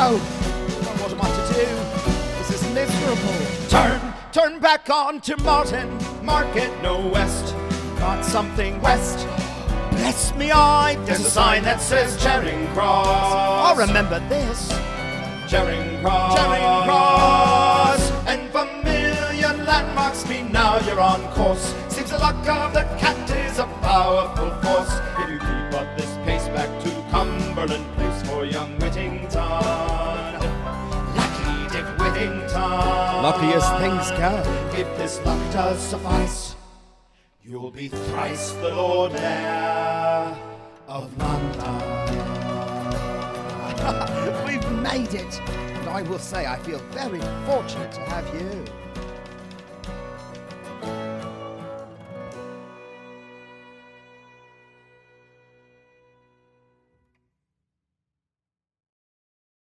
no! What am I to do? This is miserable. Turn back on to Martin Market, no west. Got something west. Bless me eye, there's a sign that says Charing Cross. I'll remember this. Charing Cross. Charing Cross. And familiar landmarks mean now you're on course. Seems the luck of the cat is a powerful force. If you keep up this pace back to Cumberland Place for young Whittington. Lucky Dick Whittington. Lucky as things go. If this luck does suffice, you'll be thrice the Lord Mayor of London. We've made it. And I will say I feel very fortunate to have you.